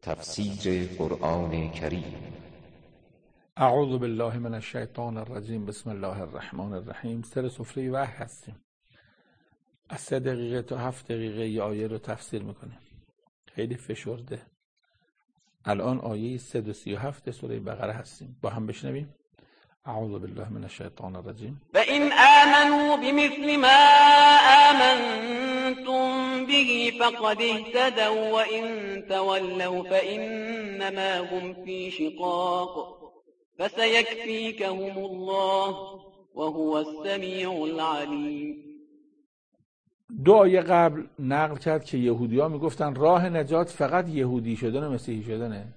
تفسیر قرآن کریم. اعوذ بالله من الشیطان الرجیم. بسم الله الرحمن الرحیم. سر سفره وحی هستیم. از 3 دقیقه تا 7 دقیقه یه آیه رو تفسیر میکنیم. خیلی فشرده. الان آیه 337 سوره بقره هستیم. با هم بشنویم. اعوذ بالله من الشیطان الرجیم. فإن آمنوا بمثل ما آمنتم به فقد اهتدوا وإن تولوا فإنما هم في شقاق فسيكفيكهم الله وهو السميع العليم. 2 آیه قبل نقل کرد که یهودی‌ها میگفتن راه نجات فقط یهودی شدن و مسیحی شدنه.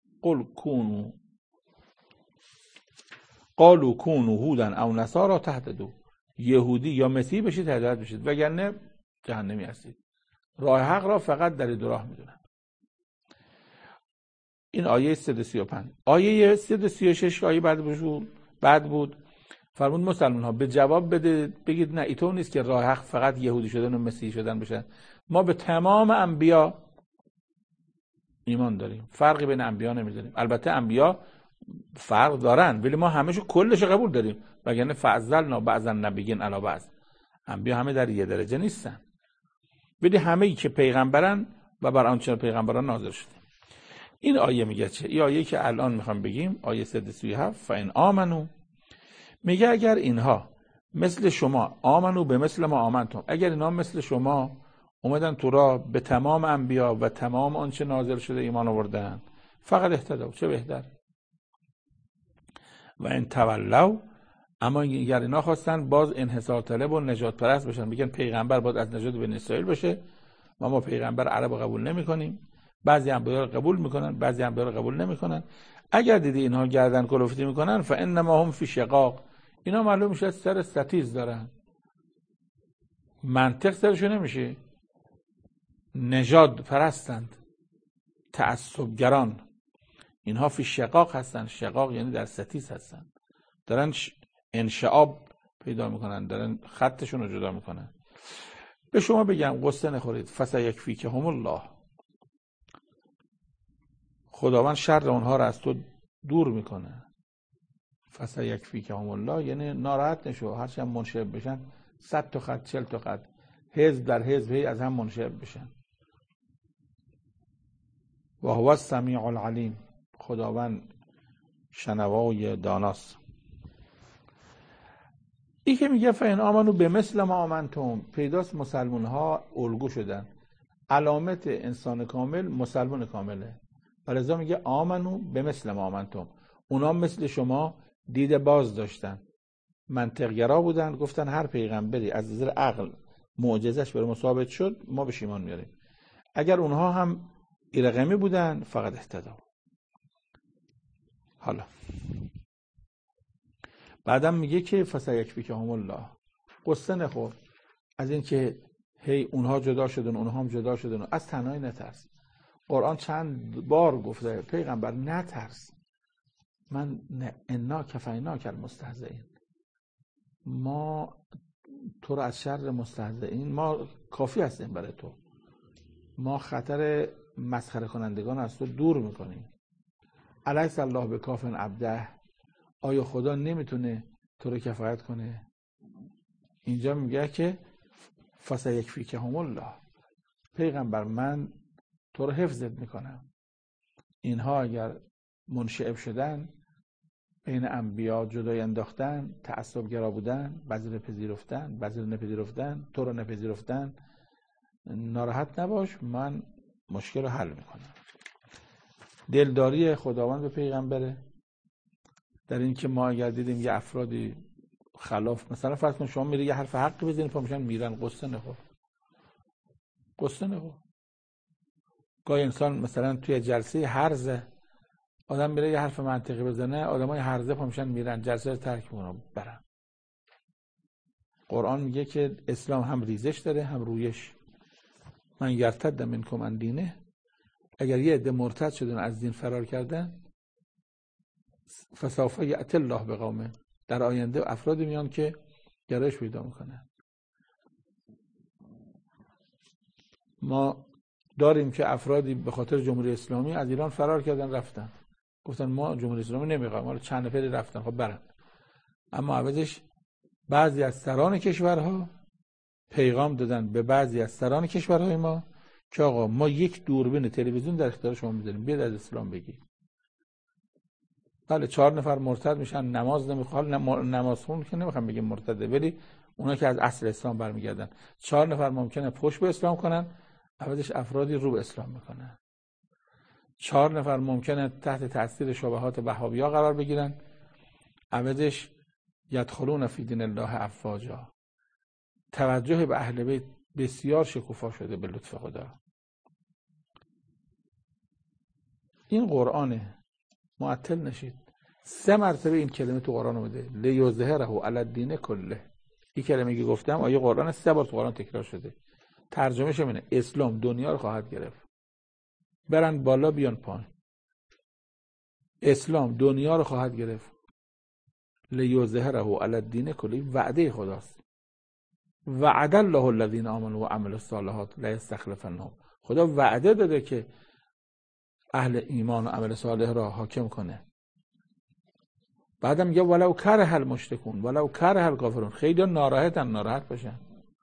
قالوا كونوا هودا او نصارى تهتدوا. یهودی یا مسیحی بشید هدایت بشید وگرنه جهنمی هستید. راه حق را فقط در 2 راه میدونن. این آیه 335. آیه 336 آیه بعد بود فرمود مسلمان ها به جواب بده بگید نه اینطور نیست که راه حق فقط یهودی شدن و مسیحی شدن بشه. ما به تمام انبیا ایمان داریم. فرقی بین انبیا نمیذاریم. البته انبیا فرق دارن ولی ما همه‌شو کلش قبول داریم وگرنه فضلنا بعض النبیین علی بعض. انبیا همه در یه درجه نیستن ولی همه‌ای که پیغمبرن و بر آنچه پیغمبران نازل شده. این آیه میگه چه؟ این آیه که الان میخوام بگیم آیه 337 فإن آمنو میگه اگر اینها مثل شما آمنو به مثل ما آمنتم، اگر اینها مثل شما اومدن تو را به تمام انبیا و تمام آنچه نازل شده ایمان آوردن فقط اهتدوا، چه بهتر. و ان تولوا، اما اگر اینا خواستن باز انحصار طلب و نجات پرست بشن، میگن پیغمبر باید از نژاد بنی اسرائیل باشه و ما پیغمبر عرب رو قبول نمی‌کنیم، بعضی انبیا رو قبول میکنن بعضی انبیا رو قبول نمیکنن. اگر دیدی اینها گردن کلفتی میکنن فانما هم فی شقاق، اینا معلوم میشه سر ستیز دارن، منطق سرشون نمیشه، نژاد پرستند، تعصبگران. اینها فی شقاق هستن. شقاق یعنی در ستیز هستن، دارن انشعاب پیدا میکنن، دارن خطشون رو جدا میکنن. به شما بگم قصه نخورید. فسیکفیکهم الله، خداوند شر اونها رو از تو دور میکنه. فسیکفیکهم الله یعنی ناراحت نشو، هرچی هم منشعب بشن 100 تا خط 40 تا خط حزب در حزب از هم منشعب بشن. و هو السمیع العلیم، خداوند شنوای داناست. این که میگه فإن آمنو به مثل ما آمنتم، پیداست مسلمان ها الگو شدن. علامت انسان کامل مسلمان کامله. ولذا میگه آمنو به مثل ما آمنتم. اونا مثل شما دید باز داشتن، منطقگرا بودن، گفتن هر پیغمبری از نظر عقل معجزش بر ما ثابت شد ما بهش ایمان میاریم. اگر اونها هم ایرقمی بودن فقط اهتدوا. حالا بعدم میگه که فسیکفیکهم الله، قصه نخور از این که هی اونها جدا شدن اونها هم جدا شدن. از تنهایی نترس. قرآن چند بار گفته پیغمبر نترس، من انا کفیناک المستهزئین، ما تو رو از شر مستهزئین ما کافی هستیم برای تو، ما خطر مسخره کنندگان از تو دور میکنیم. الیس الله بکاف عبده، آیا خدا نمیتونه تو رو کفایت کنه؟ اینجا میگه که فسیکفیکهم الله، پیغمبر من تو رو حفظت میکنم. اینها اگر منشعب شدن، بین انبیا جدای انداختن، تعصبگرا بودن، بعضی نپذیرفتن بعضی نپذیرفتن، تو رو نپذیرفتن، ناراحت نباش، من مشکل رو حل میکنم. دلداری خداوند به پیغمبره در این که ما اگر دیدیم یه افرادی خلاف، مثلا فرض کن شما میری یه حرف حقی بزنی پا میشن میرن، قصه نخور. گاهی انسان مثلا توی جلسه هرزه آدم میره یه حرف منطقی بزنه، آدمای هرزه پا میشن میرن، جلسه رو ترک میکنن برن. قرآن میگه که اسلام هم ریزش داره هم رویش. من یرتد منکم عن دینه، اگر یه عده مرتد شدن از دین فرار کردن، فسوف یأتی الله بقوم، در آینده افرادی میان که گرایش پیدا میکنن. ما داریم که افرادی به خاطر جمهوری اسلامی از ایران فرار کردن رفتن، گفتن ما جمهوری اسلامی نمیخوایم، ما چند نفری رفتن، خب برن. اما عوضش بعضی از سران کشورها پیغام دادن به بعضی از سران کشورهای ما که آقا ما یک دوربین تلویزیون در اختیار شما میذاریم، بیاد از اسلام بگی. بله 4 نفر مرتد میشن، نماز نمیخوان، نماز خون که نمیخوام بگیم مرتده، ولی اونا که از اصل اسلام برمیگردن. 4 نفر ممکنه پشت به اسلام کنن، عوضش افرادی رو به اسلام میکنن. 4 نفر ممکنه تحت تاثیر شبهات وهابی‌ها قرار بگیرن، عوضش یدخلون فی دین الله افواجا. توجه به اهل بیت بسیار شکوفا شده به لطف خدا. این قرآنه، معطل نشید. 3 مرتبه این کلمه تو قرآن اومده، لیظهره علی الدین کله. این کلمه که گفتم آیه قرآن 3 بار تو قرآن تکرار شده. ترجمهش اینه اسلام دنیا رو خواهد گرفت. برن بالا بیان پایین. اسلام دنیا رو خواهد گرفت. لیظهره علی الدین کله وعده خداست. وعد الله الذین آمنوا و عملوا الصالحات لا یستخلفنهم. خدا وعده داده که اهل ایمان و عمل صالح را حاکم کنه. بعدم میگه ولو کره المشرکون ولو کره الکافرون. خیلی ناراحت باشن.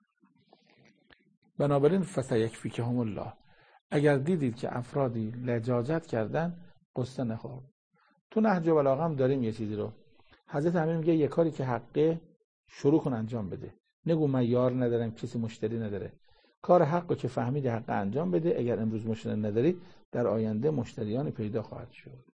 بنابراین فسیکفیکهم الله. اگر دیدید که افرادی لجاجت کردن قصه نخور. تو نهج البلاغه هم داریم یه چیزی رو. حضرت امیر میگه یه کاری که حقه شروع کن انجام بده. نگو من یار ندارم، کسی مشتری نداره. کار حقو که فهمیدی حق انجام بده. اگر امروز مشتری نداری در آینده مشتریانی پیدا خواهد شد.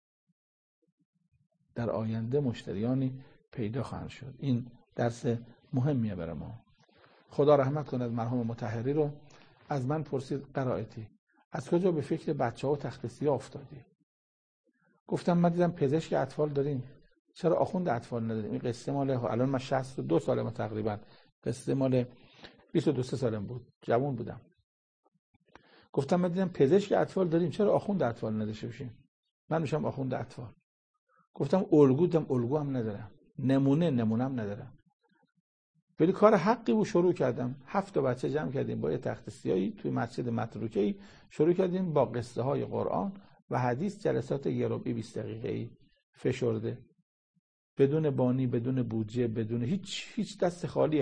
در آینده مشتریانی پیدا خواهند شد. این درس مهمیه برای ما. خدا رحمت کند مرحوم مطهری رو. از من پرسید قرائتی از کجا به فکر بچه‌ها و تخت سیاه افتادی؟ گفتم من دیدم پزشک اطفال داریم، چرا آخوند اطفال نداریم؟ این قصه مال الان من 62 سالمه تقریبا، قصه مال 22 سالم بود، جوان بودم. گفتم من دیدم پزشک اطفال داریم، چرا آخوند اطفال نداشته باشیم؟ من میشم آخوند اطفال. گفتم الگو هم ندارم، نمونم ندارم. ولی کار حقی بود شروع کردم. 7 بچه جمع کردیم با یه تخت سیاهی توی مسجد متروکه‌ای، شروع کردیم با قصه های قرآن و حدیث، جلسات 20 دقیقه‌ای فشرده، بدون بانی، بدون بودجه، بدون هیچ، دست خالی.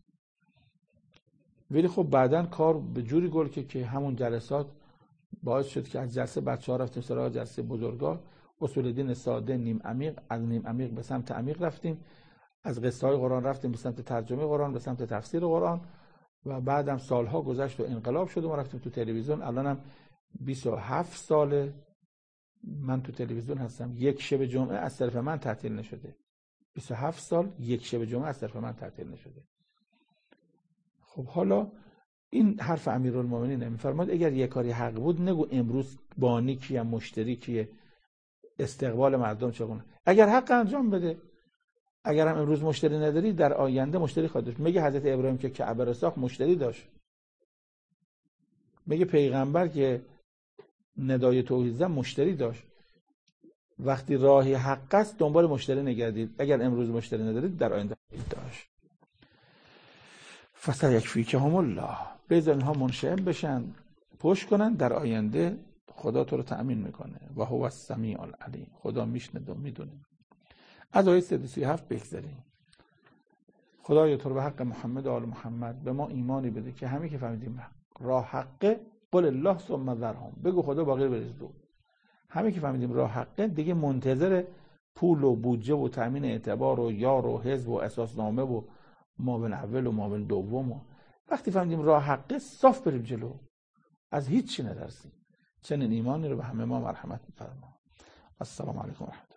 ولی خب بعدن کار به جوری گل که همون جلسات باعث شد که از جلسه بچه‌ها رفتیم سراغ جلسه بزرگا. اصول دین ساده نیم عمیق، از نیم عمیق به سمت عمیق رفتیم، از قصه های قرآن رفتیم به سمت ترجمه قرآن، به سمت تفسیر قرآن و بعدم سالها گذشت و انقلاب شد و ما رفتیم تو تلویزیون. الانم 27 ساله من تو تلویزیون هستم. یک شب جمعه از طرف من تعطیل نشده. 27 سال یک شب جمعه از طرف من تعطیل نشده. خب حالا این حرف امیرالمومنین میفرماد اگر یک کاری حق بود نگو امروز بانی کیه، مشتری کیه، استقبال مردم چگونه. اگر حق انجام بده. اگر هم امروز مشتری نداری در آینده مشتری خواهد داشت. میگه حضرت ابراهیم که کعبه را ساخت مشتری داشت. میگه پیغمبر که ندای توحید زد مشتری داشت. وقتی راهی حق است دنبال مشتری نگردید. اگر امروز مشتری ندارید در آینده داشت. فسیکفیکهم الله. بذار اینها منشعب بشن، پشت کنن، در آینده خدا تو رو تأمین میکنه. و هو السمیع العلیم. خدا میشنه و میدونه. از آیه 337 بگذاریم. خدایا تو رو به حق محمد و آل محمد به ما ایمانی بده که همین که فهمیدیم راه حقه، قل الله ثم ذرهم. بگو خدا باقی رو بریز دور. همین که فهمیدیم راه حقه دیگه منتظر پول و بودجه و تامین اعتبار و یار و حزب و اساسنامه و معاون اول و معاون دوم. وقتی فهمیدیم راه حقه صاف بریم جلو، از هیچ چی نترسیم. چنین ایمانی رو به همه ما مرحمت می‌فرما. السلام علیکم.